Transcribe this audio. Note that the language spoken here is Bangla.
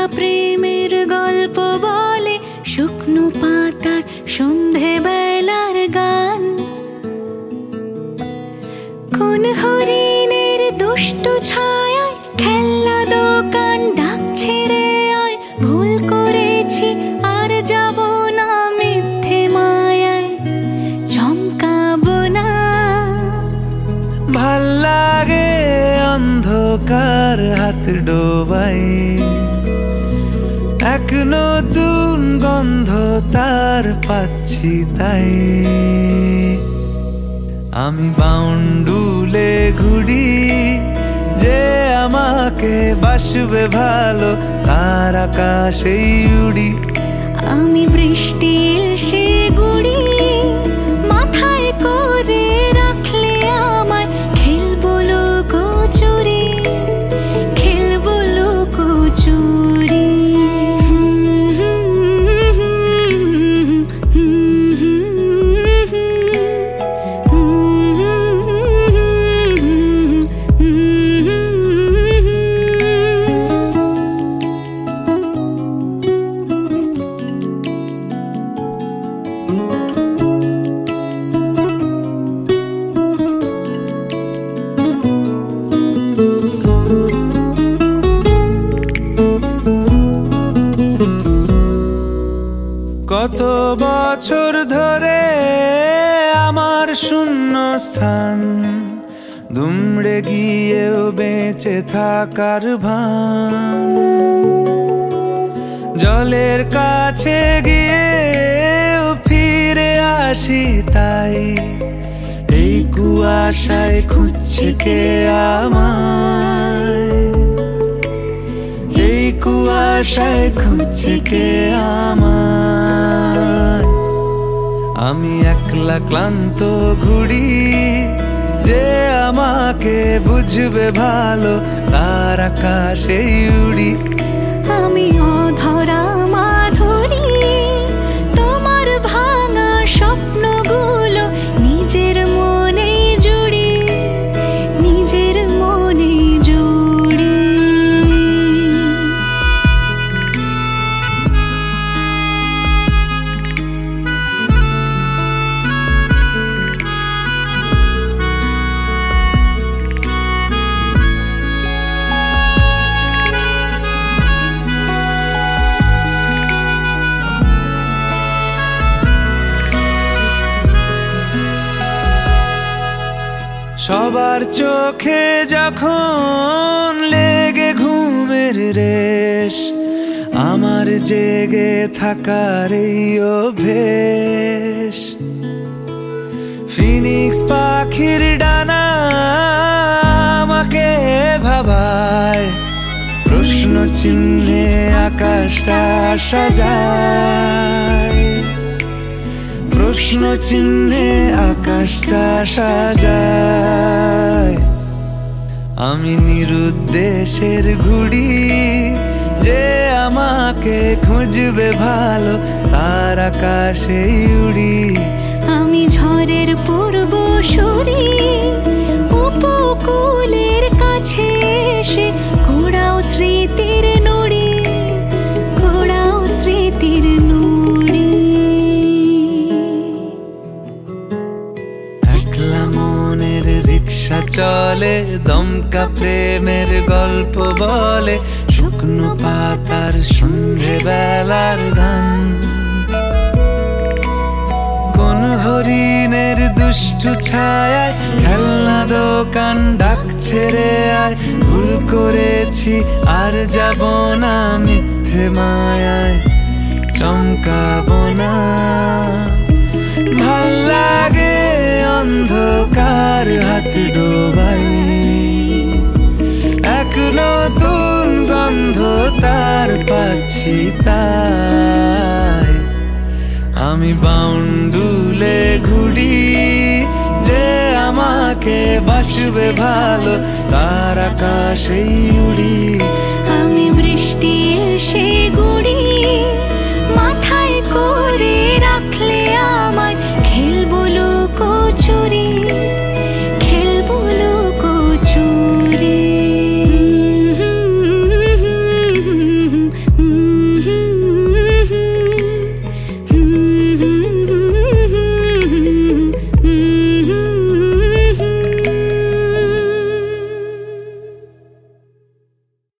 প্রেমের গল্প বলে শুকনো পাতার সন্ধে বেলার গান। কোন হরিণের দুষ্টু ছায়ায় খেলনা দোকান ডাকছে রে আয়, ভুল করেছি আর যাব না মিথ্যে মায়ায়, চমকাবো না। ভাল লাগে অন্ধকার হাত ডোবাই, এক নতুন গন্ধ তার পাচ্ছি তাই। আমি বাউন্ডুলে ঘুরি, যে আমাকে বাসবে ভালো তার আকাশেই উড়ি। আমি বৃষ্টির সে গুড়ি, মাথায় করে রাখলে আমায় খেলবো লুকোচুরি, খেলবো লুকোচুরি। কত বছর ধরে আমার শূন্য স্থান, দুমড়ে গিয়েও বেঁচে থাকার ভান। জলের কাছে গিয়েও ফিরে আসি তাই, এই কুয়াশায় খুঁজছে কে আমায়, এই কুয়াশায় খুঁজছে কে আমায়। আমি একলা ক্লান্ত ঘুরি, যে আমাকে বুঝবে ভালো তার আকাশেই উড়ি। আমি অধরা মাধুরী, তোমার ভাঙা স্বপ্নগুলো নিজের মনে জুড়ি, নিজের মনে জুড়ি। সবার চোখে যখন লেগে ঘুমের রেশ, আমার জেগে থাকার এই অভ্যেস। ফিনিক্স পাখির ডানা আমাকে ভাবায়, প্রশ্ন চিহ্নে আকাশটা সাজায়, প্রশ্ন চিহ্নে আকাশটা সাজায়। আমি নিরুদ্দেশের ঘুড়ি, যে আমাকে খুঁজবে ভালো তার আকাশেই উড়ি। আমি ঝড়ের পূর্বসূরি, উপকূলের কাছে এসে ঘোড়াও স্মৃতির নুড়ি, ঘোড়াও স্মৃতির নুড়ি। একলা মনের রিক্সা চলে, দমকা প্রেমের গল্প বলে শুকনো পাতার সন্ধে বেলার গান। কোন হরিণের দুষ্টু ছায়ায় খেলনা দোকান ডাকছে রে আয়, ভুল করেছি আর যাব না মিথ্যে মায়ায়, চমকাবো না। ভাল লাগে অন্ধকার হাত ডোবাই, এক নতুন গন্ধ তার পাচ্ছি তাই। আমি বাউন্ডুলে ঘুরি, যে আমাকে বাসবে ভালো তার আকাশেই উড়ি। আমি বৃষ্টির সে